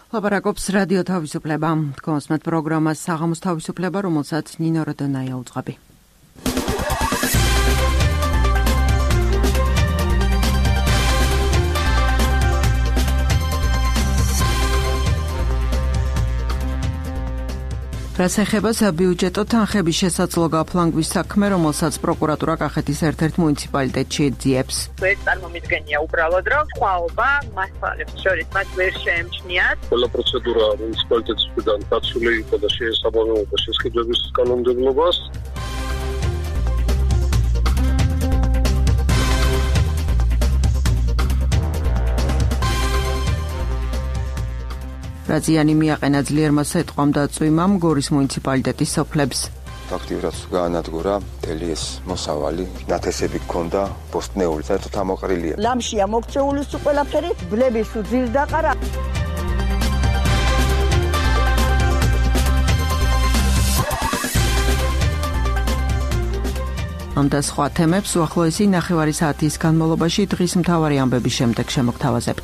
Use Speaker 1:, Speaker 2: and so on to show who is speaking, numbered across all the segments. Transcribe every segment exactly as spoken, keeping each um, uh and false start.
Speaker 1: ლაპარაკობს რადიო თავისუფლება. Თქვენსმეთ პროგრამას საღამოს თავისუფლება, რომელსაც ნინო როდონაია უძღვები. რაც ეხება საბიუჯეტო თანხების შესაძლო გაფლანგვის საქმე, რომელსაც პროკურატურა კახეთის ერთ-ერთ მუნიციპალიტეტში ეძიებს.
Speaker 2: ეს წარმომიდგენია უბრალოდ, რომ სხვაობა მასალებს შორის მათ ვერ შეემჩნიათ.
Speaker 3: ყველა პროცედურა მუნიციპალიტეტის მხრიდან დაცული იყო და შეესაბამებოდა შესყიდვების კანონმდებლობას.
Speaker 1: რაზიანი მიაყენა ძლიერმა სიტყვამ და წვიმამ გორის მუნიციპალიტეტის სოფლებს.
Speaker 4: აქტიურად გაანადგურა მთელი ეს მოსავალი, ნათესები ჰქონდა, ბოსტნეული, საერთოდ ამოყრილია.
Speaker 5: ლამშია მოქცეული სულ ყველაფერი, ბლები სულ ძირ დაყარა.
Speaker 1: ამ და სხვა თემებს უახლოესი ნახევარი საათის განმავლობაში დღის მთავარი ამბების შემდეგ შემოგთავაზებთ.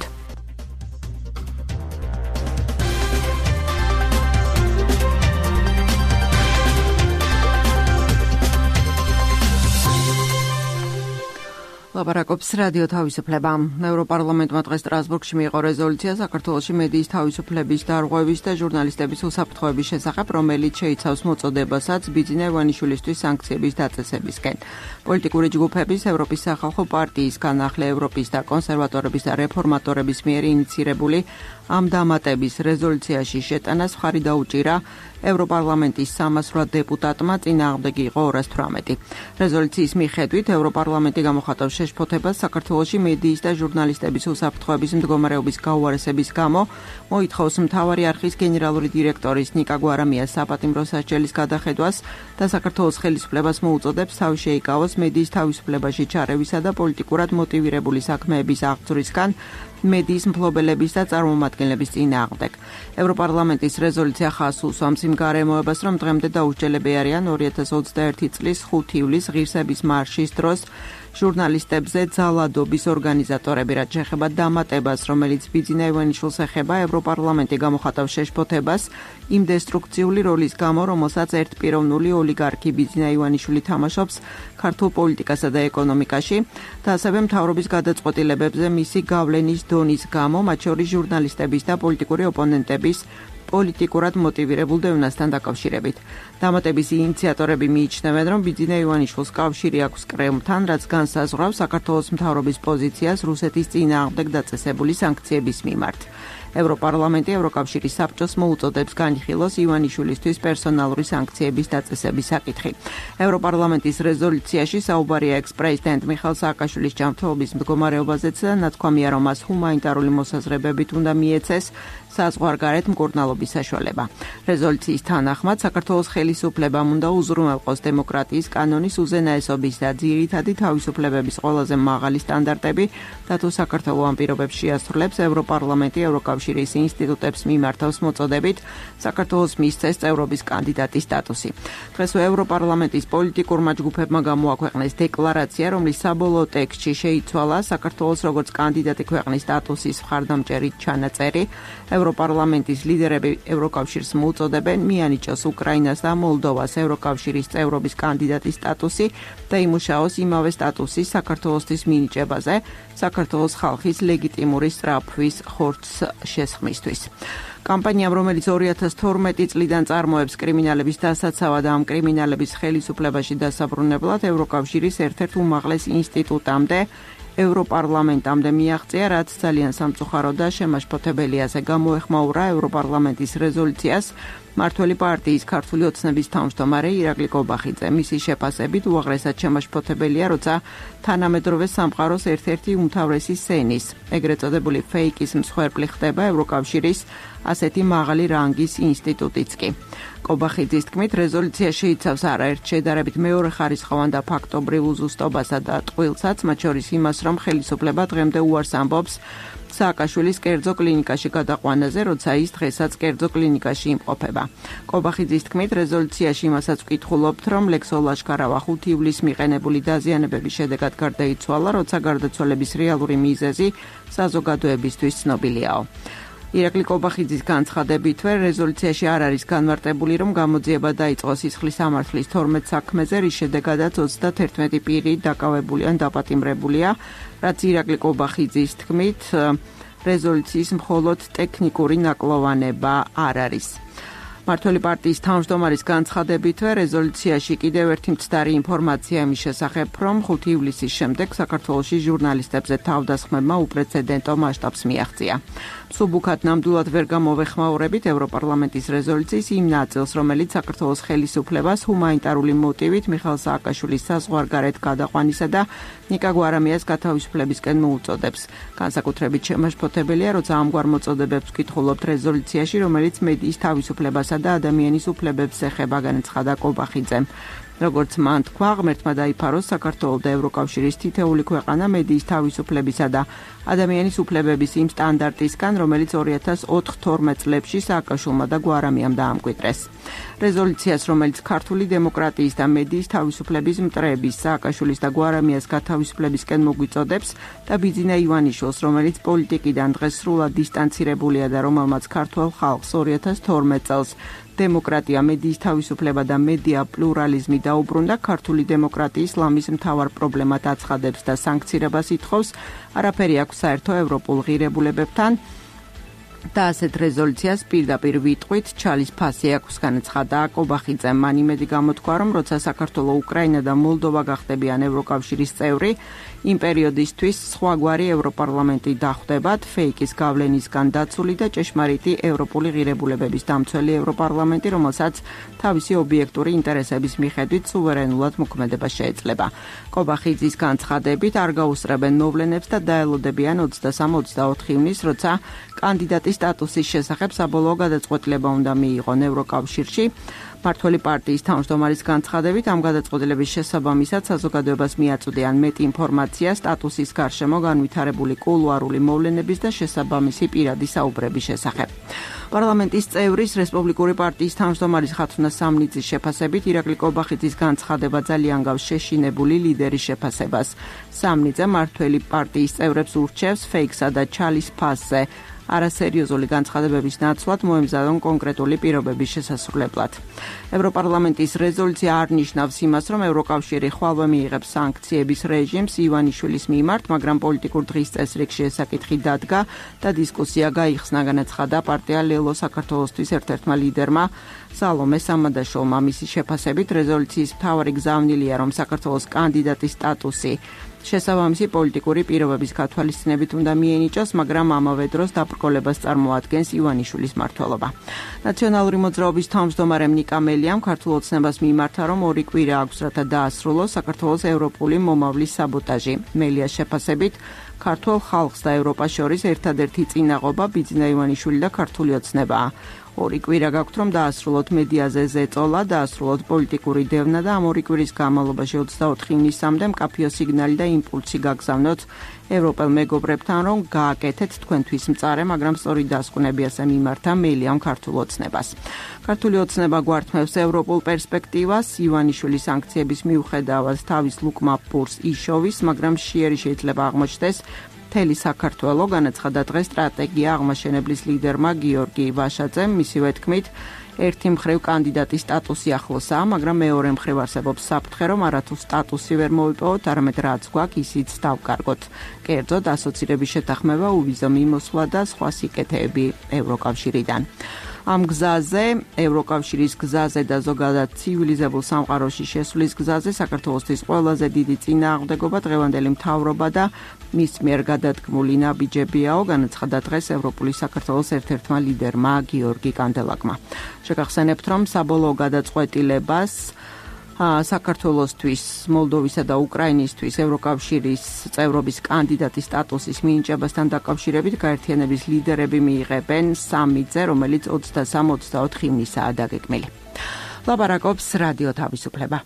Speaker 1: ლაპარაკობს რადიო თავისუფლება. ევროპარლამენტმა დღეს სტრასბურგში მიიღო რეზოლუცია საქართველოში მედიის თავისუფლების დარღვევის და ჟურნალისტების უსაფრთხოების შესახებ, რომელიც შეიცავს მოწოდებასაც ბიძინა ივანიშვილისთვის სანქციების დაწესებისკენ. პოლიტიკური ჯგუფების, ევროპის სახალხო პარტიის, განახლე ევროპის და კონსერვატორების და რეფორმატორების მიერ ინიცირებული ამ დამატების რეზოლუციაში შეტანას მხარი დაუჭირა ევროპარლამენტის სამას რვა დეპუტატმა, წინააღმდეგი იყო ორას თვრამეტი. რეზოლუციის მიხედვით ევროპარლამენტი გამოხატავს შეშფოთებას საქართველოში მედიის და ჟურნალისტების უსაფრთხოების მდგომარეობის გაუარესების გამო, მოითხოვს მთავარი არხის გენერალური დირექტორის ნიკა გვარამიას საპატიმრო სასჯელის გადახედვას და საქართველოს ხელისუფლებას მოუწოდებს თავი შეიკავოს მედიის თავისუფლებაში ჩარევისა და პოლიტიკურად მოტივირებული საქმეების აღძვრისგან მედიის მფლობელების და წარმომადგენლების წინააღმდეგ. ევროპარლამენტის რეზოლუცია ხაზს უსვამს იმ გარემოებას, რომ დღემდე დაუსჯელები არიან ორი ათას ოცდაერთი წლის ხუთი ივლისის ღირსების მარშის დროს ჟურნალისტებზე ძალადობის ორგანიზატორები, რაც შეეხება დამატებას, რომელიც ბიძინა ივანიშვილს ეხება, ევროპარლამენტი გამოხატავს შეშფოთებას იმ დესტრუქციული როლის გამო, რომელსაც ერთპიროვნული ოლიგარქი ბიძინა ივანიშვილი თამაშობს ქართულ პოლიტიკასა და ეკონომიკაში და ასევე მთავრობის გადაწყვეტილებებზე მისი გავლენის დონის გამო, მათ შორის ჟურნალისტების და პოლიტიკური ოპონენტების პოლიტიკურად მოტივირებულ დევნასთან დაკავშირებით. დამატების ინიციატორები მიიჩნევენ, რომ ბიძინა ივანიშვილს კავშირი აქვს კრემლთან, რაც განსაზღვრავს საქართველოს მთავრობის პოზიციას რუსეთის წინააღმდეგ დაწესებული სანქციების მიმართ. ევროპარლამენტი ევროკავშირის საბჭოს მოუწოდებს განიხილოს ივანიშვილისთვის პერსონალური სანქციების დაწესების საკითხი. ევროპარლამენტის რეზოლუციაში საუბარია ექს-პრეზიდენტ მიხაილ სააკაშვილის ჯანმრთელობის მდგომარეობაზეც და ნათქვამია, რომ მას ჰუმანიტარული მოსაზრებებით უნდა მიეცეს საზღვარგარეთ მკურნალობის საშუალება. რეზოლუციის თანახმად საქართველოს ხელისუფლებამ უნდა უზრუნველყოს დემოკრატიის კანონის უზენაესობის და ძირითადი თავისუფლებების ყველაზე მაღალი სტანდარტები და თუ საქართველო ამ პირობებს შეასრულებს, ევროპარლამენტი ევროკავშირის ინსტიტუტებს მიმართავს მოწოდებით საქართველოს მისცეს წევრობის კანდიდატის სტატუსი. დღეს ევროპარლამენტის პოლიტიკურმა ჯგუფებმა გამოაქვეყნეს დეკლარაცია, რომლის საბოლოო ტექსტში შეიცვალა საქართველოს როგორც კანდიდატი ქვეყნის სტატუსის მხარდამჭერი ჩანაწერი. ევროპარლამენტის ლიდერები ევროკავშირს მოუწოდებენ მიანიჭოს უკრაინას და მოლდოვას ევროკავშირის წევრობის კანდიდატის სტატუსი და იმუშაოს იმავე სტატუსის საქართველოსთვის მინიჭებაზე საქართველოს ხალხის ლეგიტიმური სწრაფვის ხორცს შესხმისთვის. კამპანიამ, რომელიც ორი ათას თორმეტი წლიდან წარმოებს კრიმინალების დასაცავად და ამ კრიმინალების ხელისუფლებაში დასაბრუნებლად ევროკავშირის ერთ-ერთ უმაღლეს ინსტიტუტამდე ევროპარლამენტამდე მიაღწია, რაც ძალიან სამწუხარო და შემაშფოთებელიაზე გამოეხმაურა ევროპარლამენტის რეზოლუციას მართველი პარტიის ქართული ოცნების თავმჯდომარე ირაკლი კობახიძე. მისი შეფასებით უაღრესად შემაშფოთებელია, როცა თანამედროვე სამყაროს ერთ-ერთი უმთავრესი სენის, ეგრეთ წოდებული ფეიკის მსხვერპლი ხდება ევროკავშირის ასეთი მაღალი რანგის ინსტიტუტიც კი. კობახიძის თქმით, რეზოლუცია შეიცავს არაერთ შედარებით მეორეხარისხოვან და ფაქტობრივ უზუსტობასა და ტყუილსაც, მათ შორის იმას, რომ ხელისუფლება დღემდე უარს ამბობს სააკაშვილის კერძო კლინიკაში გადაყვანაზე, როცა ის დღესაც კერძო კლინიკაში იმყოფება. კობახიძის თქმით, რეზოლუციაში იმასაც ვკითხულობთ, რომ ლექსო ლაშქარავა ხუთი ივლისს მიყენებული დაზიანებების შედეგად გარდაიცვალა, როცა გარდაცვალების რეალური მიზეზი საზოგადოებისთვის ცნობილიაო. ირაკლი კობახიძის განცხადებითვე რეზოლუციაში არ არის განმარტებული, რომ გამოძიება დაიწყოს სისხლის სამართლის თორმეტ საქმეზე, რის შედეგადაც ოცდაათერთმეტი პირი დაკავებული ან დაპატიმრებულია, რაც ირაკლი კობახიძის თქმით რეზოლუციის მხოლოდ ტექნიკური ნაკლოვანება არ არის. მართველი პარტიის თავმჯდომარის განცხადებითვე რეზოლუციაში კიდევ ერთი მცდარი ინფორმაცია იმის შესახებ, რომ ხუთი ივლისის შემდეგ საქართველოში ჟურნალისტებზე თავდასხმებმა უპრეცედენტო მასშტაბს მიაღწია. მსუბუქად ნამდვილად ვერ გამოვეხმაურებით ევროპარლამენტის რეზოლუციის იმ ნაწილს, რომელიც საქართველოს ხელისუფლებას ჰუმანიტარული მოტივით მიხეილ სააკაშვილის საზღვარგარეთ გადაყვანისა და ნიკა გვარამიას გათავისუფლებისკენ მოუწოდებს. განსაკუთრებით შემაშფოთებელია, როცა ამგვარ მოწოდებებს ვკითხულობთ რეზოლუციაში, რომელიც მედიის თავისუფლებასა და ადამიანის უფლებებს ეხება, განაცხადა კობახიძემ. როგორც მან თქვა, ღმერთმა დაიფაროს საქართველოს და ევროკავშირის თითეული ქვეყანა მედიის თავისუფლებისა და ადამიანის უფლებების იმ სტანდარტისგან, რომელიც ორი ათას თორმეტ წლებში სააკაშვილმა და გვარამიამ დაამკვიდრეს. რეზოლუციას, რომელიც ქართული დემოკრატიის და მედიის თავისუფლების მტრების, სააკაშვილის და გვარამიას გათავისუფლებისკენ მოგვიწოდებს და ბიძინა ივანიშვილს, რომელიც პოლიტიკიდან დღეს სრულად დისტანცირებულია და რომელმაც ქართულ ხალხს ორი ათას თორმეტ წელს დემოკრატია, მედიის თავისუფლება და მედია პლურალიზმი დაუბრუნდა, ქართული დემოკრატიის ლამის მთავარ პრობლემად აცხადებს და სანქცირებას ითხოვს, არაფერი აქვს საერთო ევროპულ ღირებულებებთან და ასეთ რეზოლუციას პირდაპირ ვიტყვით ჩალის ფასი აქვს, განაცხადა კობახიძემ. მან იმედი გამოთქვა, რომ როცა საქართველო, უკრაინა და მოლდოვა გახდებიან ევროკავშირის წევრი, იმ პერიოდისთვის სხვაგვარი ევროპარლამენტი დახვდებათ, ფეიკის გავლენისგან დაცული და ჭეშმარიტი ევროპული ღირებულებების დამცველი ევროპარლამენტი, რომელსაც თავისი ობიექტური ინტერესების მიხედვით სუვერენულად მოქმედება შეეძლება. კობახიძის განცხადებით არ გაუსწრებენ მოვლენებს და დაელოდებიან ოცდასამ ოცდაოთხ ივნისს, როცა კანდიდატის სტატუსის შესახებ საბოლოო გადაწყვეტილება უნდა მიიღონ ევროკავშირში. მართველი პარტიის თავმჯდომარის განცხადებით ამ გადაწყვეტილების შესაბამისად საზოგადოებას მიაწვდიან მეტ ინფორმაცია სტატუსის გარშემო განვითარებული კულუარული მოვლენების და შესაბამისი პირადი საუბრების შესახებ. პარლამენტის წევრის რესპუბლიკური პარტიის თავმჯდომარის ხათუნა სამნიძის შეფასებით ირაკლი კობახიძის განცხადება ძალიან გავს შეშინებული ლიდერის შეფასებას. სამნიძე მართველი პარტიის წევრებს ურჩევს ფეიქსა და ჩალის ფასზე არასერიოზული განცხადებების ნაცვლად მოემზადონ კონკრეტული პირობების შესასრულებლად. ევროპარლამენტის რეზოლუცია არ ნიშნავს იმას, რომ ევროკავშირი ხვალვე მიიღებს სანქციების რეჟიმს ივანიშვილის მიმართ, მაგრამ პოლიტიკურ დღის წესრიგში ეს საკითხი დადგა და დისკუსია გაიხსნა, განაცხადა პარტია ლელო საქართველოსთვის ერთ-ერთმა ლიდერმა სალომე სამადაშოვმა. მისი შეფასებით რეზოლუციის მთავარი გზავნილია, რომ საქართველოს კანდიდატის სტატუსი შესაბამისი პოლიტიკური პირობების გათვალისწინებით უნდა მიენიჭოს, მაგრამ ამავე დროს დაბრკოლებას წარმოადგენს ივანიშვილის მმართველობა. ნაციონალური მოძრაობის თავმჯდომარემ ნიკა მელიამ ქართულ ოცნებას მიმართა, რომ ორი კვირა აქვს, რათა დაასრულოს საქართველოს ევროპული მომავლის საბოტაჟი. მელიას შეფასებით ქართულ ხალხს და ევროპას შორის ერთადერთი წინაღობა ბიძინა ივანიშვილი და ქართული ოცნებაა. ორი კვირა გაქვთ, რომ დაასრულოთ მედიაზე ზეწოლა, დაასრულოთ პოლიტიკური დევნა და ამ ორი კვირის განმავლობაში ოცდაოთხ ივნისამდე მკაფიო სიგნალი და იმპულსი გაგზავნოთ ევროპელ მეგობრებთან, რომ გააკეთეთ თქვენთვის მწარე, მაგრამ სწორი დასკვნებიასე მიმართა მელიამ ქართულ ოცნებას. ქართული ოცნება გვართმევს ევროპულ პერსპექტივას, ივანიშვილის სანქციების მიუხედავად თავის ლუკმა პურს იშოვის, მაგრამ შიერი შეიძლება აღმოჩნდეს მთელი საქართველო, განაცხადა დღეს სტრატეგია აღმაშენებლის ლიდერმა გიორგი ვაშაძემ. მისივე თქმით, ერთი მხრივ კანდიდატის სტატუსი ახლოსაა, მაგრამ მეორე მხრივ არსებობს საფრთხე, რომ არათუ სტატუსი ვერ მოვიპოვოთ, არამედ რაც გვაქვს, ისიც დავკარგოთ. კერძოდ, ასოცირების შეთანხმება, უვიზო მიმოსვლა და სხვა სიკეთეები ევროკავშირიდან. ამ გზაზე, ევროკავშირის გზაზე და ზოგადად ცივილიზებულ სამყაროში შესვლის გზაზე საქართველოსთვის ყველაზე დიდი წინააღმდეგობა დღევანდელი მთავრობა და მის მიერ გადადგმული ნაბიჯებიაო, განაცხადა დღეს ევროპული საქართველოს ერთ-ერთმა ლიდერმა გიორგი კანდელაკმა. შეგახსენებთ, რომ საბოლოო გადაწყვეტილებას საქართველოსთვის, მოლდოვისა და უკრაინისთვის ევროკავშირის წევრობის კანდიდატის სტატუსის მინიჭებასთან დაკავშირებით გაერთიანების ლიდერები მიიღებენ სამიტზე, რომელიც ოცდასამ ოცდაოთხ ივნისაა დაგეგმილი. ლაპარაკობს რადიო თავისუფლება.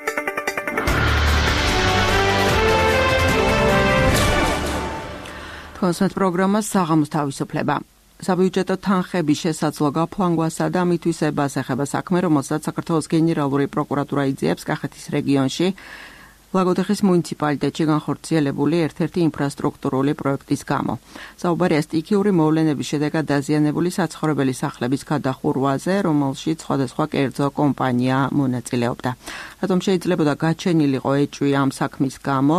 Speaker 1: თქვენს პროგრამა საღამოს თავისუფლება. საბიუჯეტო თანხების შესაძლო გაფლანგვასა და მითვისებას ეხება საქმე, რომელსაც საქართველოს გენერალური პროკურატურა იძიებს კახეთის რეგიონში ლაგოდეხის მუნიციპალიტეტში განხორციელებული ერთ-ერთი ინფრასტრუქტურული პროექტის გამო. საუბარია სტიქიური მოვლენების შედეგად დაზიანებული საცხოვრებელი სახლების გადახურვაზე, რომელშიც სხვადასხვა კერძო კომპანია მონაწილეობდა. რატომ შეიძლებოდა გაჩენილიყო ეჭვი ამ საქმის გამო?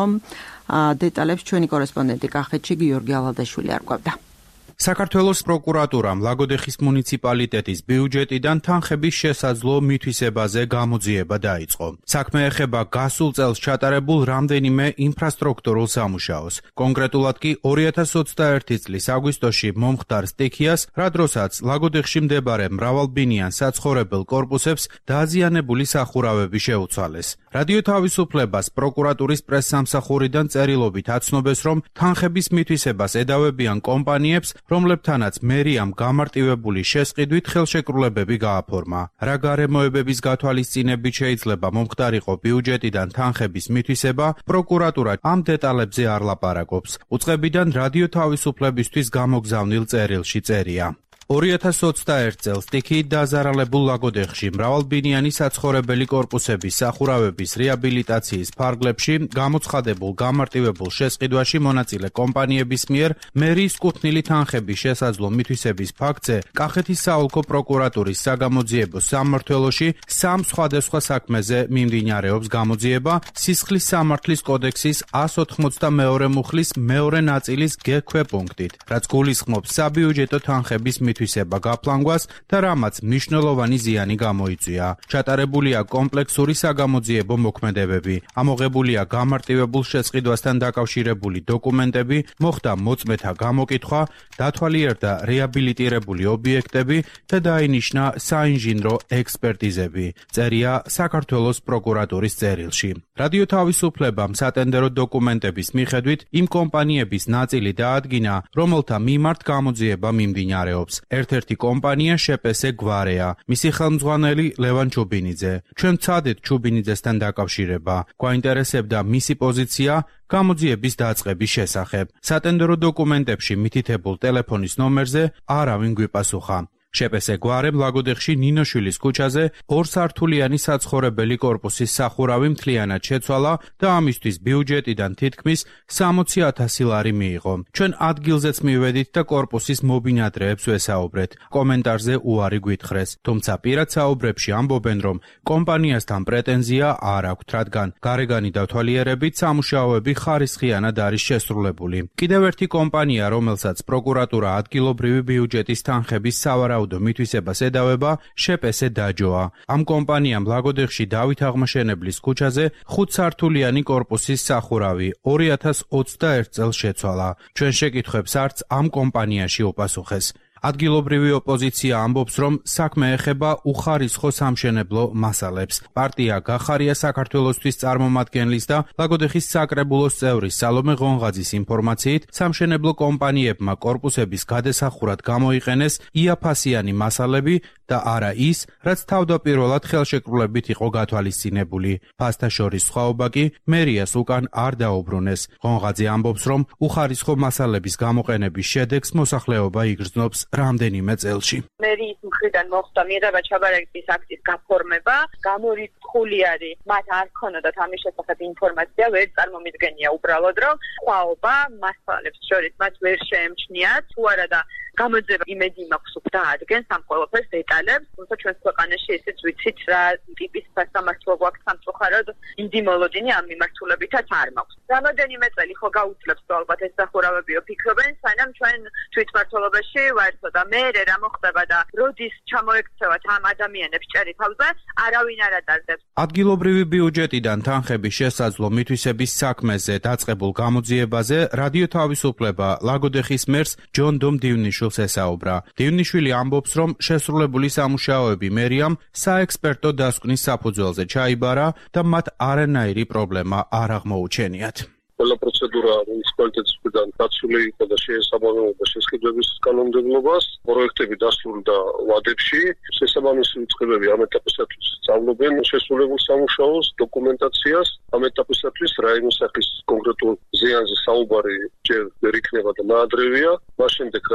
Speaker 1: დეტალებს ჩვენი კორესპონდენტი კახეთში გიორგი ალადაშვილი არკვევდა.
Speaker 6: საქართველოს პროკურატურამ ლაგოდეხის მუნიციპალიტეტის ბიუჯეტიდან თანხების შესაძლო მითვისებაზე გამოძიება დაიწყო. საქმე ეხება გასულ წელს ჩატარებულ რამდენიმე ინფრასტრუქტურულ სამუშაოს. კონკრეტულად კი ორი ათას ოცდაერთი წლის აგვისტოში მომხდარ სტიქიას, რა დროსაც ლაგოდეხში მდებარე მრავალბინიან საცხოვრებელ კორპუსებს დაზიანებული სახურავები შეუცვალეს. რადიო თავისუფლებას პროკურატურის პრესსამსახურიდან წერილობით აცნობეს, რომ თანხების მითვისებას ედავებიან კომპანიებს, რომლებთანაც მერიამ გამარტივებული შესყიდვით ხელშეკრულებები გააფორმა. რა გარემოებების გათვალისწინებით შეიძლება მომხდარიყო ბიუჯეტიდან თანხების მითვისება, პროკურატურა ამ დეტალებზე არ ლაპარაკობს. უწყებიდან რადიო თავისუფლებისთვის გამოგზავნილ წერილში წერია. ორი ათას ოცდაერთ წელს სტიქიით დაზარალებულ ლაგოდეხში მრავალბინიანი საცხოვრებელი კორპუსების სახურავების რეაბილიტაციის ფარგლებში გამოცხადებულ გამარტივებულ შესყიდვაში მონაწილე კომპანიების მიერ მერიის კუთვნილი თანხების შესაძლო მითვისების ფაქტზე კახეთის საოლქო პროკურატურის საგამოძიებო სამმართველოში სამ სხვადასხვა საქმეზე მიმდინარეობს გამოძიება სისხლის სამართლის კოდექსის ას ოთხმოცდამეორე მუხლის მეორე ნაწილის გექვე პუნქტით, რაც გულისხმობს საბიუჯეტო თანხების მითვისება გაფლანგვას და რამაც მნიშვნელოვანი ზიანი გამოიწვია. ჩატარებულია კომპლექსური საგამოძიებო მოქმედებები, ამოღებულია გამარტივებულ შესყიდვასთან დაკავშირებული დოკუმენტები, მოხდა მოწმეთა გამოკითხვა, დათვალიერდა რეაბილიტირებული ობიექტები და დაინიშნა საინჟინრო ექსპერტიზები. წერია საქართველოს პროკურატურის წერილში. რადიო თავისუფლებამ სატენდერო დოკუმენტების მიხედვით იმ კომპანიების ნაწილი დაადგინა, რომელთა მიმართ გამოძიება მიმდინარეობს. ერთ-ერთი კომპანია შეპესე გვარეა, მისი ხელმძღვანელი ლევან ჩუბინიძე. ჩვენ ვცადეთ ჩუბინიძესთან დაკავშირება. გვაინტერესებდა მისი პოზიცია გამოძიების დაწყების შესახებ. სატენდერო დოკუმენტებში მითითებულ ტელეფონის ნომერზე არავინ გვიპასუხა. შეპესე გვარემ ლაგოდეხში ნინოშვილის ქუჩაზე ორსართულიანი საცხოვრებელი კორპუსის სახურავი მთლიანად შეცვალა და ამისთვის ბიუჯეტიდან თითქმის სამოცი ათასი ლარი მიიღო. ჩვენ ადგილზეც მივედით და კორპუსის მობინადრეებს ვესაუბრეთ. კომენტარზე უარი გვითხრეს, თუმცა პირად საუბრებში ამბობენ, რომ კომპანიასთან პრეტენზია არ აქვთ, რადგან გარეგანი დათვალიერებით სამუშაოები ხარისხიანად არის შესრულებული. კიდევ ერთი კომპანია, რომელსაც პროკურატურა ადგილობრივი ბიუჯეტის თანხების სავარაუდო მითვისებას ედავება, შეპესე დაჯოა. ამ კომპანიამ ლაგოდეხში დავით აღმაშენებლის ქუჩაზე ხუთსართულიანი კორპუსის სახურავი ორი ათას ოცდაერთ წელს შეცვალა. ჩვენ შეკითხვებს არც ამ კომპანიაში უპასუხეს. ადგილობრივი ოპოზიცია ამბობს, რომ საქმე ეხება უხარისხო სამშენებლო მასალებს. პარტია გახარია საქართველოსთვის წარმომადგენლის და ლაგოდეხის საკრებულოს წევრის სალომე ღონღაძის ინფორმაციით, სამშენებლო კომპანიებმა კორპუსების გადასახურად გამოიყენეს იაფასიანი მასალები და არა ის, რაც თავდაპირველად ხელშეკრულებით იყო გათვალისწინებული. ფასთა შორის სხვაობა კი მერიას უკან არ დაუბრუნეს. ღონღაძე ამბობს, რომ უხარისხო მასალების გამოყენების შედეგს მოსახლეობა იგრძნობს რამდენიმე წელში.
Speaker 2: მერიის მხრიდან მოხდა მიღება ჩაბარების აქტის გაფორმება, გამორიცხული არის, მათ არ ქონოდათ ამის შესახებ ინფორმაცია, ვერ წარმომიდგენია უბრალოდ, რომ სხვაობა მასალებს შორის მათ ვერ შეემჩნიათ, თუ არა და გამოძიება იმედი მაქვს უკვე დაადგენს ამ ყველაფერს დეტალებს, თუმცა ჩვენს ქვეყანაში ესეც ვიცით რა ტიპის სასამართლო გვაქვს სამწუხაროდ დიდი მოლოდინი ამ მიმართულებითაც არ მაქვს. რამოდენიმე წელი ხო გაუძლებს თუ ალბათ ეს სახურავებიო ფიქრობენ, სანამ ჩვენ თვითმმართველობაში ვართ და მე რა მოხდება და როდის ჩამოექცევათ ამ ადამიანებს ჭერი თავზე, არავინ არ ადარდებს.
Speaker 6: ადგილობრივი ბიუჯეტიდან თანხების შესაძლო მითვისების საქმეზე დაწყებულ გამოძიებაზე რადიო თავისუფლება ლაგოდეხის მერს ჯონ დომ დივნიშვილს ესაუბრა. დივნიშვილი ამბობს, რომ შესრულებული სამუშაოები მერიამ საექსპერტო დასკვნის საფუძველზე ჩაიბარა და მათ არანაირი პრობლემა არ აღმოუჩენიათ.
Speaker 3: ყველა პროცედურა მუნიციპალიტეტის მხრიდან დაცული იყო და შეესაბამებოდა შესყიდვების კანონმდებლობას. პროექტები დასრულდა ვადებში. შესაბამისი უწყებები ამ ეტაპისათვის სწავლობენ შესრულებულ სამუშაოს, დოკუმენტაციას. ამ ეტაპისათვის რაიმე სახის კონკრეტულ ზიანზე საუბარი ჯერ ვერ იქნება და ნაადრევია. მას შემდეგ რაც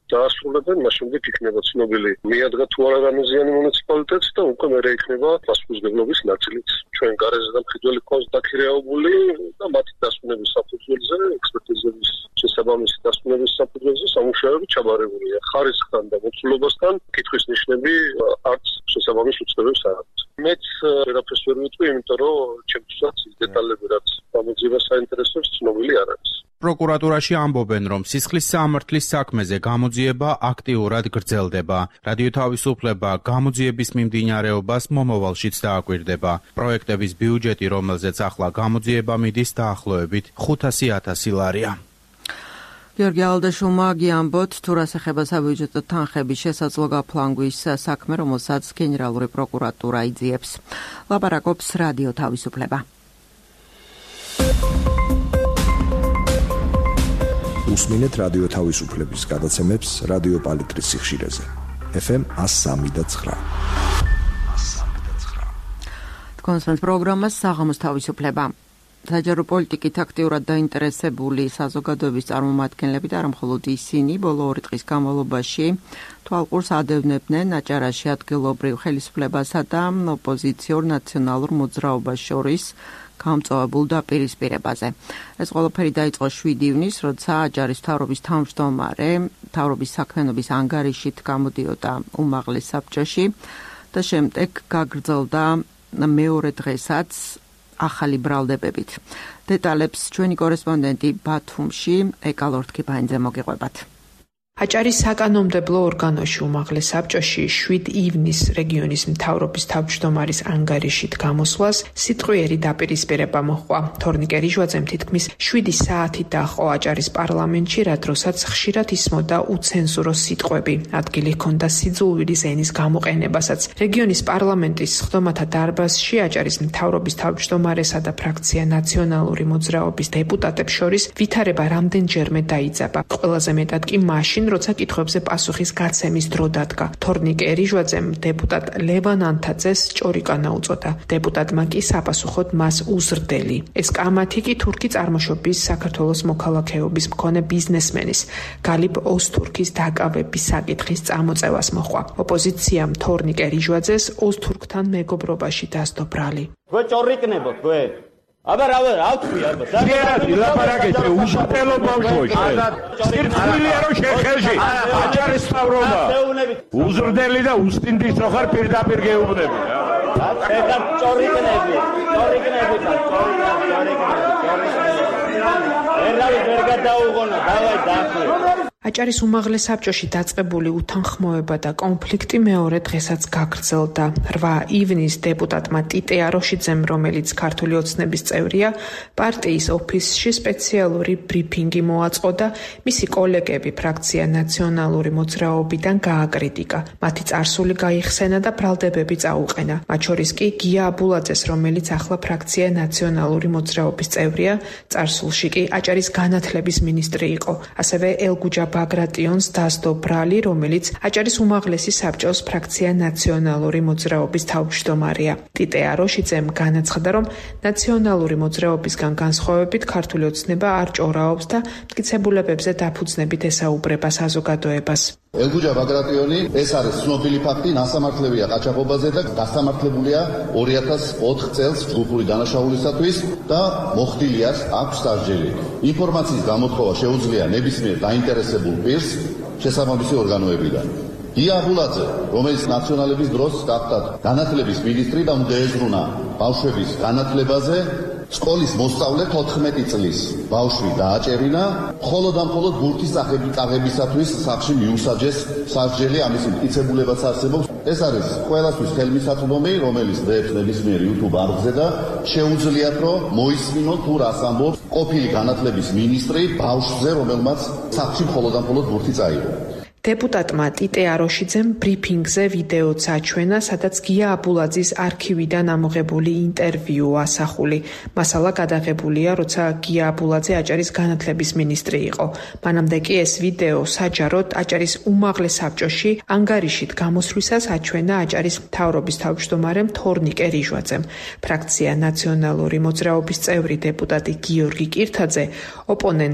Speaker 3: დაასრულებენ, მას შემდეგ იქნება ცნობილი მიადგა თუ არა რამეზიანი მუნიციპალიტეტს და უკვე მერე იქნება პასუხისმგებლობის ნაწილიც. ჩვენ გარეზე და მხედველი ქონს დაქირავებული და მათი დასვენების საფუძველზე, ექსპერტიზების შესაბამისი დასვენების საფუძველზე სამუშაოები ჩაბარებულია. ხარისხთან და მოცულობასთან კითხვის ნიშნები არც შესაბამის უწყებებს არ აქვს. მეც ვერაფერს ვერ ვიტყვი, იმიტომ რომ ჩემთვისაც დეტალები რაც გამოძიება საინტერესოებს ცნობილი არ არის.
Speaker 6: პროკურატურაში ამბობენ, რომ სისხლის სამართლის საქმეზე გამოძიება აქტიურად გრძელდება. რადიო თავისუფლება გამოძიების მიმდინარეობას მომავალშიც დააკვირდება. პროექტების ბიუჯეტი, რომელზეც ახლა გამოძიება მიდის, დაახლოებით ხუთასი ათასი ლარია.
Speaker 1: გიორგი ალდაშულმა გიამბოთ, თუ რას ეხება საბიუჯეტო თანხების შესაძლო გაფლანგვის საქმე, რომელსაც გენერალური პროკურატურა იძიებს. ლაპარაკობს რადიო თავისუფლება.
Speaker 7: უსმინეთ რადიო თავისუფლების გადაცემებს რადიო პალიტრის სიხშირეზე. ეფ ემ one oh three point nine.
Speaker 1: თქვენს პროგრამას საღამოს თავისუფლება. საჯარო პოლიტიკით აქტიურად დაინტერესებული საზოგადოების წარმომადგენლები და არა მხოლოდ ისინი ბოლო ორი დღის განმავლობაში თვალყურს ადევნებდნენ აჭარაში ადგილობრივ ხელისუფლებასა და ოპოზიციურ ნაციონალურ მოძრაობას შორის გამწვავებულ დაპირისპირებაზე. ეს ყველაფერი დაიწყო შვიდი ივნისს, როცა აჭარის მთავრობის თავმჯდომარე მთავრობის საქმიანობის ანგარიშით გამოდიოდა უმაღლეს საბჭოში და შემდეგ გაგრძელდა მეორე დღესაც ახალი ბრალდებებით. დეტალებს ჩვენი კორესპონდენტი ბათუმში ეკალორთქიფაინძე მოგიყვებათ.
Speaker 8: აჭარის საკანონმდებლო ორგანოში უმაღლეს საბჭოში შვიდი ივნისს რეგიონის მთავრობის თავმჯდომარის ანგარიშით გამოსვლას სიტყვიერი დაპირისპირება მოჰყვა. თორნიკე რიჟვაძემ თითქმის შვიდი საათი დაჰყო აჭარის პარლამენტში, რა დროსაც ხშირად ისმოდა უცენზურო სიტყვები. ადგილი ჰქონდა სიძულვილის ენის გამოყენებასაც. რეგიონის პარლამენტის სხდომათა დარბაზში აჭარის მთავრობის თავმჯდომარესა და ფრაქცია ნაციონალური მოძრაობის დეპუტატებს შორის ვითარება რამდენჯერმე დაიძაბა. ყველაზე მეტად კი მაშინ, როცა კითხვებზე პასუხის გაცემის დრო დადგა. თორნიკე რიჟვაძემ დეპუტატ ლევან ანთაძეს ჭორიკანა უწოდა. დეპუტატმა კი საპასუხოდ მას უზრდელი. ეს კამათი კი თურქი წარმოშობის საქართველოს მოქალაქეობის მქონე ბიზნესმენის გალიბ ოზთურქის დაკავების საკითხის წამოწევას მოჰყვა. ოპოზიციამ თორნიკე რიჟვაძეს ოზთურქთან მეგობრობაში დასდო ბრალი.
Speaker 9: თქვენ ჭორიკნებოთ, თქვენ აბა რა რა თქვი აბა
Speaker 10: ზიანად ლაპარაკეთ უშუალო ბავშვი სირცხვილია რომ შეხელში აჭარის მთავრობა უზრდელი და უსტინდის რო ხარ პირდაპირ გეუბნები რა
Speaker 9: ეხლა ჭორიკნები ჭორიკნები ჭორიკნები ერავის ვერ გადაუღონა დავაი დაახლე
Speaker 8: აჭარის უმაღლეს საბჭოში დაწყებული უთანხმოება და კონფლიქტი მეორე დღესაც გაგრძელდა. რვა ივნისს დეპუტატმა ტიტე აროშიძემ, რომელიც ქართული ოცნების წევრია, პარტიის ოფისში სპეციალური ბრიფინგი მოაწყო და მისი კოლეგები ფრაქცია ნაციონალური მოძრაობიდან გააკრიტიკა. მათი წარსული გაიხსენა და ბრალდებები წაუყენა. მათ შორის კი გია აბულაძეს, რომელიც ახლა ფრაქცია ნაციონალური მოძრაობის წევრია, წარსულში კი აჭარის განათლების მინისტრი იყო. ასევე ელგუჯა ბაგრატიონს დასდო ბრალი, რომელიც აჭარის უმაღლესი საბჭოს ფრაქცია ნაციონალური მოძრაობის თავმჯდომარეა. ტიტე აროშიძემ განაცხადა, რომ ნაციონალური მოძრაობისგან განსხვავებით ქართული ოცნება არ ჭორაობს და მტკიცებულებებზე დაფუძნებით ესაუბრება საზოგადოებას.
Speaker 11: ელგუჯა ბაგრატიონი ეს არის ცნობილი ფაქტი, ნასამართლებია ყაჩაღობაზე და გასამართლებულია ორი ათას ოთხ წელს ჯგუფური დანაშაულისათვის და მოხდილია აქვს სასჯელი. ინფორმაციის გამოთხოვა შეუძლია ნებისმიერ დაინტერესებულ პირს შესაბამისი ორგანოებიდან. გია აბულაძე, რომელიც ნაციონალების დროს გახდა განათლების მინისტრი და უნდა ეზრუნა ბავშვების განათლებაზე, სკოლის მოსწავლე თოთხმეტი წლის ბავშვი დააჭერინა, მხოლოდ და მხოლოდ ბურთის აღებისათვის სახლში მიუსაჯეს სასჯელი, ამის მტკიცებულებაც არსებობს. ეს არის ყველასთვის ხელმისაწვდომი, რომელიც დღეს ნებისმიერ YouTube არხზე და შეუძლიათ რომ მოისმინონ თუ რას ამბობს ყოფილი განათლების მინისტრი ბავშვზე, რომელმაც სახლში მხოლოდ და მხოლოდ ბურთი წაიღო.
Speaker 8: დეპუტატმა ტიტე აროშიძემ ბრიფინგზე ვიდეოც აჩვენა, სადაც გია აბულაძის არქივიდან ამოღებული ინტერვიუ ასახული. მასალა გადაღებულია, როცა გია აბულაძე აჭარის განათლების მინისტრი იყო. მანამდე კი ეს ვიდეო საჯაროდ აჭარის უმაღლეს საბჭოში ანგარიშით გამოსვლისას აჩვენა აჭარის მთავრობის თავმჯდომარემ თორნიკე რიჟვაძემ. ფრაქცია ნაციონალური მოძრაობის წევრი დეპუტატი გიორგი კირთაძე ოპონენტს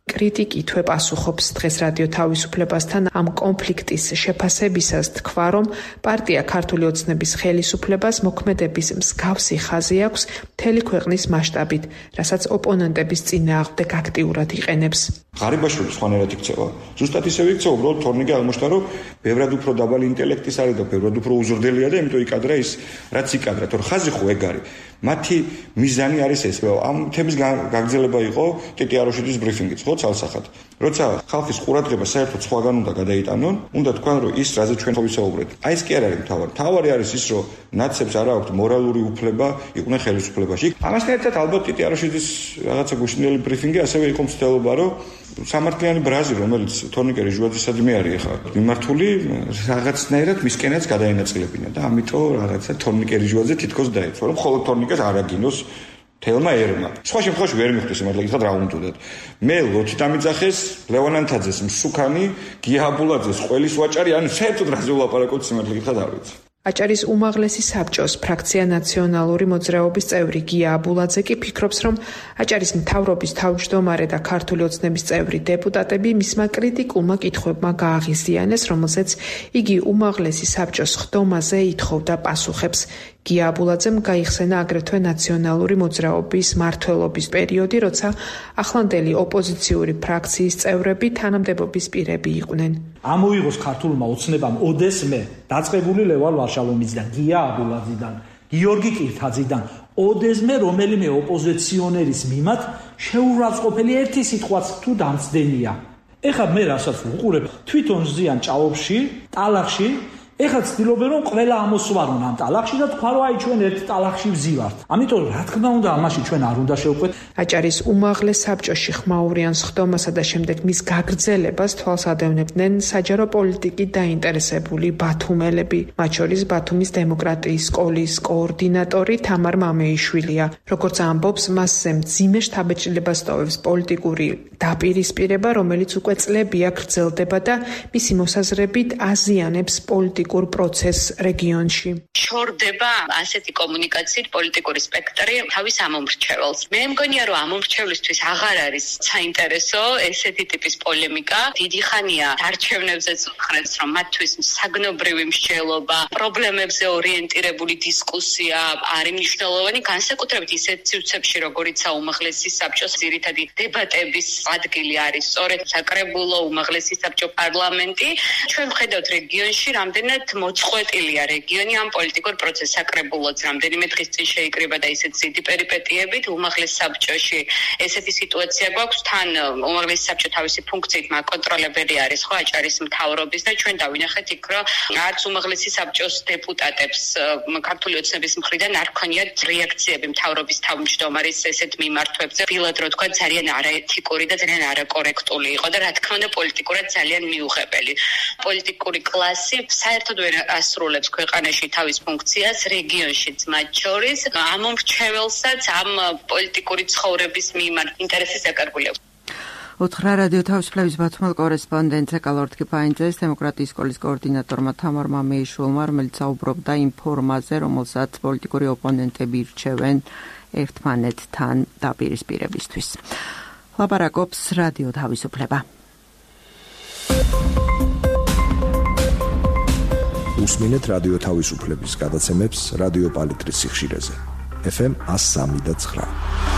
Speaker 8: კრიტიკი თვე პასუხობს დღეს რადიო თავისუფლებასთან ამ კონფლიქტის შეფასებისას თქვა, რომ პარტია ქართული ოცნების ხელისუფლებას მოქმედების მსგავსი ხაზი აქვს მთელი ქვეყნის მასშტაბით, რასაც ოპონენტების წინააღმდეგ აქტიურად იყენებს.
Speaker 12: ღარიბაშვილი სხვანაირად იქცევა. ზუსტად ისევე იქცევა, უბრალოდ თორნიკე აღმოჩნდა, რომ ბევრად უფრო დაბალი ინტელექტის არის და ბევრად უფრო უზრდელია და იმიტომ იკადრა ის, რაც იკადრა, თორე ხაზი ხო ეგ არის. მათი მიზანი არის ეს, ამ თემის გაგრძელება იყო ტიტი აროშიძის ბრიფინგიც, ხო, ცალსახად. როცა ხალხის ყურადღება საერთოდ სხვაგან უნდა გადაიტანონ, უნდა თქვან, რომ ის, რაზე ჩვენ ვისაუბრეთ, აი ეს კი არ არის მთავარი. მთავარი არის ის, რომ ნაცებს არ აქვთ მორალური უფლება იყვნენ ხელისუფლებაში. ამასთან ერთად ალბათ ტიტი აროშიძის რაღაცა გუშინდელი ბრიფინგი ასევე იყო მცდელობა, რომ სამართლიანი ბრაზი, რომელიც თორნიკე რიჟვაძისადმი არის ახლა მიმართული, რაღაცნაირად მისკენაც გადაენაწილებინა და ამიტომ რაღაცა თორნიკე რიჟვაძე თითქოს დაეცვა, რომ მხოლოდ თორნიკეს არ აგინოს თელმა ერმა. სხვა შემთხვევაში ვერ მიხვდეს იმართლა გითხრათ რა უნდათ. მე ლოჩი დამიძახეს, ლევან ანთაძეს მსუქანი, გია აბულაძეს ყველის ვაჭარი, ანუ საერთოდ რაზე ვლაპარაკობთ იმართლა გითხრათ არ ვიცი.
Speaker 8: აჭარის უმაღლესი საბჭოს ფრაქცია ნაციონალური მოძრაობის წევრი გია აბულაძე კი ფიქრობს, რომ აჭარის მთავრობის თავმჯდომარე და ქართული ოცნების წევრი დეპუტატები მისმა კრიტიკულმა კითხვებმა გააღიზიანეს, რომელზეც იგი უმაღლესი საბჭოს ხდომაზე ითხოვდა პასუხებს. გია აბულაძემ გაიხსენა აგრეთვე ნაციონალური მოძრაობის მმართველობის პერიოდი, როცა ახლანდელი ოპოზიციური ფრაქციის წევრები თანამდებობის პირები იყვნენ.
Speaker 13: ამოიღოს ქართულმა ოცნებამ ოდესმე დაწყებული ლევან ვარშავომიციდან, გია აბულაძიდან, გიორგი კირთაძიდან, ოდესმე რომელიმე ოპოზიციონერის მიმართ შეურაცხყოფელი ერთი სიტყვაც თუ დამცდენია. ეხლა მე რასაც ვუყურებ, თვითონ ზიან ჭაობში, ტალახში, ეხლა ცდილობენ რომ ყველა ამოსვარონ ამ ტალახში და თქვა რომ აი ჩვენ ერთ ტალახში ვზივართ. ამიტომ რა თქმა უნდა ამაში ჩვენ არ უნდა შევყვეთ.
Speaker 8: აჭარის უმაღლეს საბჭოში ხმაურიან სხდომასა და შემდეგ მის გაგრძელებას თვალს ადევნებდნენ საჯარო პოლიტიკით დაინტერესებული ბათუმელები, მათ შორის ბათუმის დემოკრატიის სკოლის კოორდინატორი თამარ მამეიშვილია. როგორც ამბობს, მასზე მძიმე შთაბეჭდილებას ტოვებს პოლიტიკური დაპირისპირება, რომელიც უკვე წლებია გრძელდება და მისი მოსაზრებით აზიანებს პოლიტიკურ პროცესს რეგიონში.
Speaker 14: შორდება ასეთი კომუნიკაციით პოლიტიკური სპექტრი თავის ამომრჩეველს. მე მგონია, რომ ამომრჩევლისთვის აღარ არის საინტერესო ესეთი ტიპის პოლემიკა. დიდი ხანია არჩევნებზეც ვხრეს, რომ მათთვის საგნობრივი მსჯელობა, პრობლემებზე ორიენტირებული დისკუსია არის მნიშვნელოვანი, განსაკუთრებით ისეთ სივრცეებში, როგორიცაა უმაღლესი საბჭოს ძირითადი დებატების ადგილი არის სწორედ საკრებულო უმაღლესი საბჭო პარლამენტი. ჩვენ ვხედავთ რეგიონში რამდენად მოწყვეტილია რეგიონი ამ პოლიტიკურ პროცესს. საკრებულოც რამდენიმე დღის წინ შეიკრიბა და ისეთ ძიდი პერიპეტიებით უმაღლეს საბჭოში ესეთი სიტუაცია გვაქვს. თან უმაღლესი საბჭო თავისი ფუნქციით მაკონტროლებელი არის ხო აჭარის მთავრობის და ჩვენ დავინახეთ იქ რომ არც უმაღლესი საბჭოს დეპუტატებს ქართული ოცნების მხრიდან არ ქონიათ რეაქციები მთავრობის თავმჯდომარის ესეთ მიმართვებზე. ბილად რო თქვა ძალიან არაეთიკური და ძალიან არაკორექტული იყო და რა თქმა უნდა პოლიტიკურად ძალიან მიუღებელი. პოლიტიკური კლასი საერთოდ ვერ ასრულებს ქვეყანაში თავის ფუნქციას რეგიონშიც მათ შორის ამომრჩეველსაც ამ პოლიტიკური ცხოვრების მიმართ ინტერესის აკარგულია.
Speaker 1: უთხრა რადიო თავისუფლების ბათუმელ კორესპონდენტზე კალორთქიფაინძეს დემოკრატიის სკოლის კოორდინატორმა თამარ მამეიშვილმა, რომელიც საუბრობდა იმ ფორმაზე, რომელსაც პოლიტიკური ოპონენტები ირჩევენ ერთმანეთთან დაპირისპირებისთვის. ლაპარაკობს რადიო თავისუფლება.
Speaker 7: უსმინეთ რადიო თავისუფლების გადაცემებს რადიო პალიტრის სიხშირეზე. ეფ ემ one oh three point nine.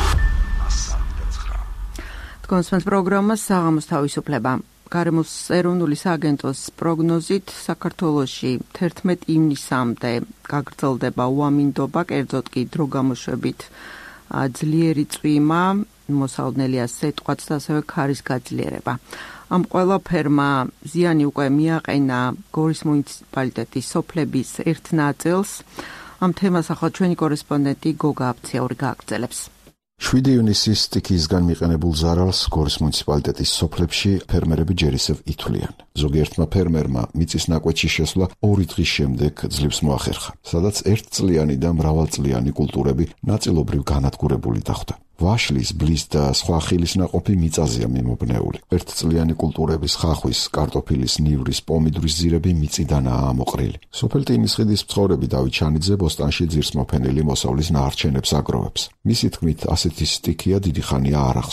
Speaker 1: კონსპენს პროგრამა საღამოს თავისუფლება. გარემოს ეროვნული სააგენტოს პროგნოზით საქართველოში თერთმეტ ივნისამდე გაგრძელდება უამინდობა, კერძოდ კი დრო გამოშვებით ძლიერი წვიმა, მოსალოდნელია სეტყვაც და ასევე ქარის გაძლიერება. ამ ყველაფერმა ზიანი უკვე მიაყენა გორის მუნიციპალიტეტის სოფლების ერთ ნაწილს. ამ თემას ახლა ჩვენი კორესპონდენტი გოგა აფციაური გააგრძელებს.
Speaker 15: შვიდი ივნისის სტიქიისგან მიყენებულ ზარალს გორის მუნიციპალიტეტის სოფლებში ფერმერები ჯერ ისევ ითვლიან. ზოგიერთმა ფერმერმა მიწის ნაკვეთში შესვლა ორი დღის შემდეგ ძლივს მოახერხა, სადაც ერთწლიანი და მრავალწლიანი კულტურები ნაწილობრივ განადგურებული დახვდა. ვაშლის, ბლის და სხვა ხილის ნაყოფი მიწაზეა მიმობნეული. ერთწლიანი კულტურების ხახვის, კარტოფილის, ნივრის, პომიდრის ძირები მიწიდანაა ამოყრილი. სოფელ ტიმისხიდის მცხოვრები დავით ჩანიძე ბოსტანში ძირსმოფენილი მოსავლის ნაარჩენებს აგროვებს. მისი თქმით, ასეთი სტიქია დიდი ხანია არ ახსოვს.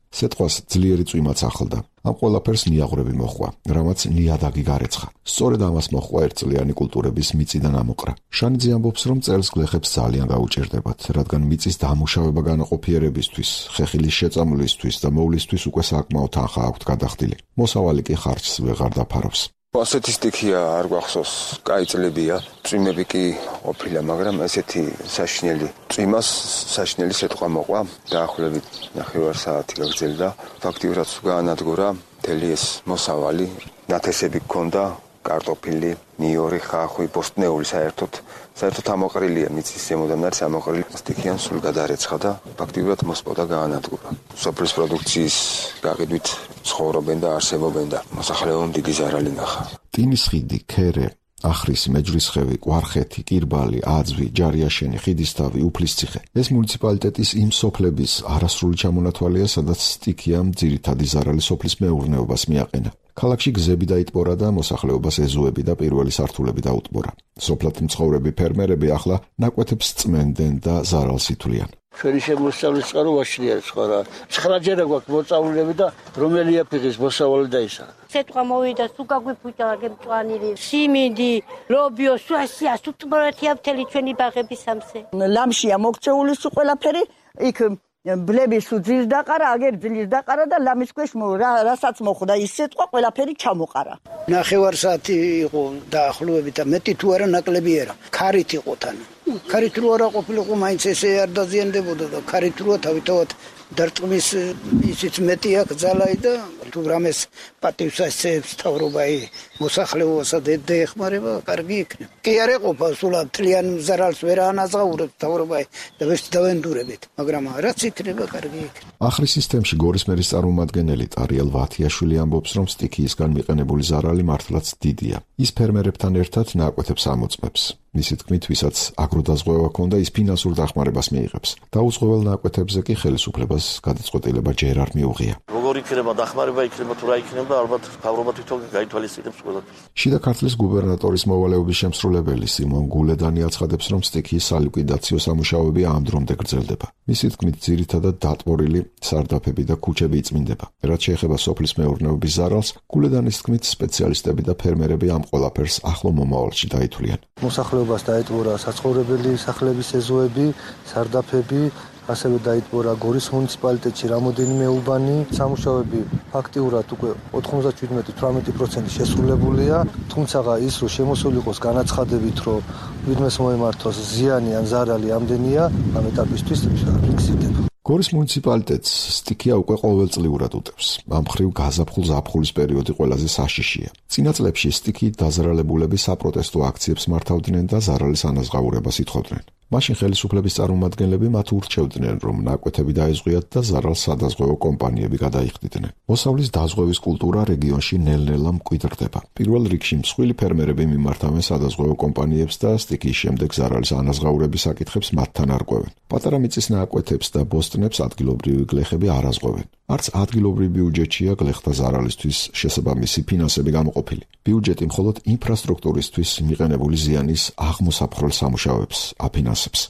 Speaker 15: სიტყვას ძლიერი წვიმაც ახლდა. ამ ყველაფერს ნიაღვრები მოჰყვა, რამაც ნიადაგი გარეცხა. სწორედ ამას მოჰყვა ერთწლიანი კულტურების მიწიდან ამოყრა. შანიძე ამბობს, რომ წელს გლეხებს ძალიან გაუჭირდებათ, რადგან მიწის დამუშავება განაყოფიერებისთვის, ხეხილის შეწამვლისთვის და მოვლისთვის უკვე საკმაოდ თანხა აქვთ გადახდილი. მოსავალი კი ხარჯს ვეღარ დაფარავს.
Speaker 4: ასეთი სტიქია არ გვახსოვს, კაი წლებია, წვიმები კი ყოფილა, მაგრამ ესეთი საშინელი წვიმას საშინელი სიტყვა მოყვა, დაახლოებით ნახევარ საათი გაგრძელდა. ფაქტიურად გაანადგურა მთელი ეს მოსავალი, ნათესები გქონდა, კარტოფილი, ნიორი, ხახვი, ბოსტნეული საერთოდ. საერთოდ ამოყრილია მიწის ზემოდან არის ამოყრილი. სტიქიან სულ გადარეცხა და ფაქტიურად მოსპოდა გაანადგურა. სოფლის პროდუქციის გაყიდვით ცხოვრობენ და არსებობენ და მოსახლეობამ დიდი ზარალი ნახა.
Speaker 15: ტინის ხიდი, ქერე, ახრისი, მეჯვრისხევი, კვარხეთი, კირბალი, აძვი, ჯარიაშენი, ხიდისთავი, უფლისციხე. ეს მუნიციპალიტეტის იმ სოფლების არასრული ჩამონათვალია, სადაც სტიქიამ ძირითადი ზარალი სოფლის მეურნეობას მიაყენა. ქალაქში გზები დაიტბორა და მოსახლეობას ეზოები და პირველი სართულები დაუტბორა. სოფლად მცხოვრები ფერმერები ახლა ნაკვეთებს წმენდნენ და ზარალს ითვლიან.
Speaker 16: ჩვენი შემოსავლის წყარო ვაშლი არის ხო რა. ცხრაჯერა გვაქვს მოწავლეები და რომელია ფიღის მოსავალი და ისა.
Speaker 5: სიტყვა მოვიდა სულ გაგვიფუჭა გემწვანილი. სიმინდი, ლობიო, სუასია, სუტბროეთია მთელი ჩვენი ბაღები სამსე. ლამშია მოქცეული სულ ყველაფერი იქ ბლების უძილს დაყარა, აგერ ძილის დაყარა და ლამის ქვეშ რასაც მოხვდა ის სიტყვა ყველაფერი ჩამოყარა.
Speaker 16: ნახევარ საათი იყო დაახლოებით და მეტი თუ არა ნაკლები არა. ქარით იყო თან. ქარით რო არა ყოფილიყო მაინც ესე არ დაზიანდებოდა და ქარით როა თავითავად დარწმის ისიც მეტი აქ ძალაი და თუ რამეს პატივს ასწევს თავრობაი მოსახლეობასა დაეხმარება კარგი იქნება. კი არ ეყოფა სულად თლიან ზარალს ვერ ანაზღაურებს თავრობაი და ვერც დავენდურებით, მაგრამ რაც იქნება კარგი იქნება.
Speaker 15: ახრის სისტემში გორის მერის წარმომადგენელი ტარიელ ვათიაშვილი ამბობს, რომ სტიქიისგან მიყენებული ზარალი მართლაც დიდია. ის ფერმერებთან ერთად ნაკვეთებს ამოწმებს. მისი თქმით, ვისაც აგროდაზღვევა ჰქონდა, ის ფინანსურ დახმარებას მიიღებს. დაუძღვეველ ნაკვეთებზე კი ხელისუფლებას გადაწყვეტილება ჯერ არ მიუღია.
Speaker 17: როგორ იქნება დახმარება, იქნება თუ რა იქნება, ალბათ თავრობა თვითონ გაითვალისწინებს ყველაფერს.
Speaker 15: შიდა ქართლის გუბერნატორის მოვალეობის შემსრულებელი სიმონ გულედანი აცხადებს, რომ სტიქიის სალიკვიდაციო სამუშაოები ამ დრომდე გრძელდება. მისი თქმით, ძირითადად დატბორილი სარდაფები და ქუჩები იწმინდება. რაც შეეხება სოფლის მეურნეობის ზარალს, გულედანის თქმით, სპეციალისტები და ფერმერები ამ ყველაფერს ახლო მომავალში დაითვლიან.
Speaker 18: მოსახლეობას დაეტბორა საცხოვრებელი სახლების ეზოები, სარდაფები, ასევე დაიტბორა გორის მუნიციპალიტეტში რამოდენიმე უბანი. სამუშაოები ფაქტიურად უკვე ოთხმოცდაშვიდმეტი თვრამეტი პროცენტი შესრულებულია, თუმცა ის რომ შემოსული იყოს განაცხადებით, რომ ვინმეს მოემართოს ზიანი ან ზარალი ამდენია, ამ ეტაპისთვის არ ფიქსირდება.
Speaker 15: გორის მუნიციპალიტეტს სტიქია უკვე ყოველწლიურად უტევს. ამ მხრივ გაზაფხულ-ზაფხულის პერიოდი ყველაზე საშიშია. წინა წლებში სტიქიით დაზარალებულები საპროტესტო აქციებს მართავდნენ და ზარალის ანაზღაურებას ითხოვდნენ. მაშინ ხელისუფლების წარმომადგენლები მათ ურჩევდნენ, რომ ნაკვეთები დაეზღვიათ და ზარალს სადაზღვევო კომპანიები გადაიხდიდნენ. მოსავლის დაზღვევის კულტურა რეგიონში ნელ-ნელა მკვიდრდება. პირველ რიგში მსხვილი ფერმერები მიმართავენ სადაზღვევო კომპანიებს და სტიქიის შემდეგ ზარალის ანაზღაურების საკითხებს მათთან არღვევენ. პატარა მიწის ნაკვეთებს და ბოსტნებს ადგილობრივი გლეხები არ აზღვევენ. არც ადგილობრივ ბიუჯეტშია გლეხთა ზარალისთვის შესაბამისი ფინანსები გამოყოფილი. ბიუჯეტი მხოლოდ ინფრასტრუქტურისთვის მიყენებული ზიანის აღმოსაფხვრელ სამუშაოებს აფინანსებს.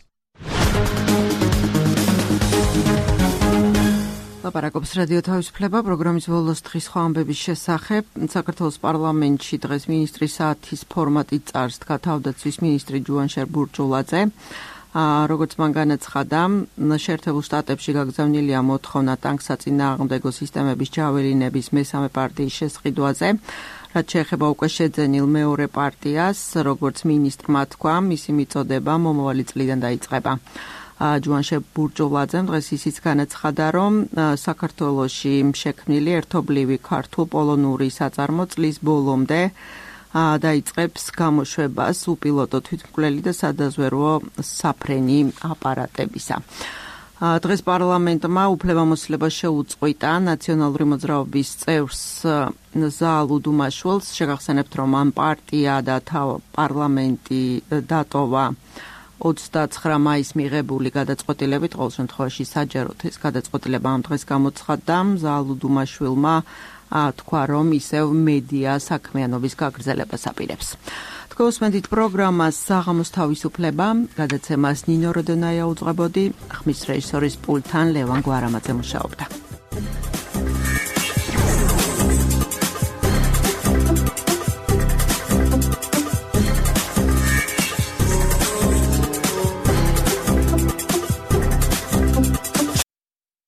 Speaker 1: ლაპარაკობს რადიო თავისუფლება პროგრამის ბოლოს დღის სხვა ამბების შესახებ. საქართველოს პარლამენტში დღეს მინისტრის საათის ფორმატით წარსდგა თავდაცვის მინისტრი ჯუანშერ ბურჯულაძე. როგორც მან განაცხადა, შეერთებულ შტატებში გაგზავნილია მოთხოვნა ტანკსაწინააღმდეგო სისტემების ჯაველინების მესამე პარტიის შესყიდვაზე, რაც შეეხება უკვე შეძენილ მეორე პარტიას, როგორც მინისტრმა თქვა, მისი მიწოდება მომავალი წლიდან დაიწყება. ჯუანშერ ბურჯულაძემ დღეს ისიც განაცხადა, რომ საქართველოში შექმნილი ერთობლივი ქართულ-პოლონური საწარმო წლის ბოლომდე დაიწყებს გამოშვებას უპილოტო თვითმკვლელი და სადაზვერვო საფრენი აპარატებისა. დღეს პარლამენტმა უფლებამოსილება შეუწყვიტა ნაციონალური მოძრაობის წევრს ზაალ უდუმაშვილს. შეგახსენებთ, რომ ამ პარტია და პარლამენტი დატოვა ოცდაცხრა მაისს მიღებული გადაწყვეტილებით, ყოველ შემთხვევაში საჯაროდ ეს გადაწყვეტილება ამ დღეს გამოცხადდა. ზაალ უდუმაშვილმა თქვა, რომ ისევ მედია საქმიანობის გაგრძელებას აპირებს. თქვენს პროგრამას საღამოს თავისუფლება, გადაცემას ნინო როდონაია უძღვებოდი, ხმის რეჟისორის პულტთან ლევან გვარამაძე მუშაობდა.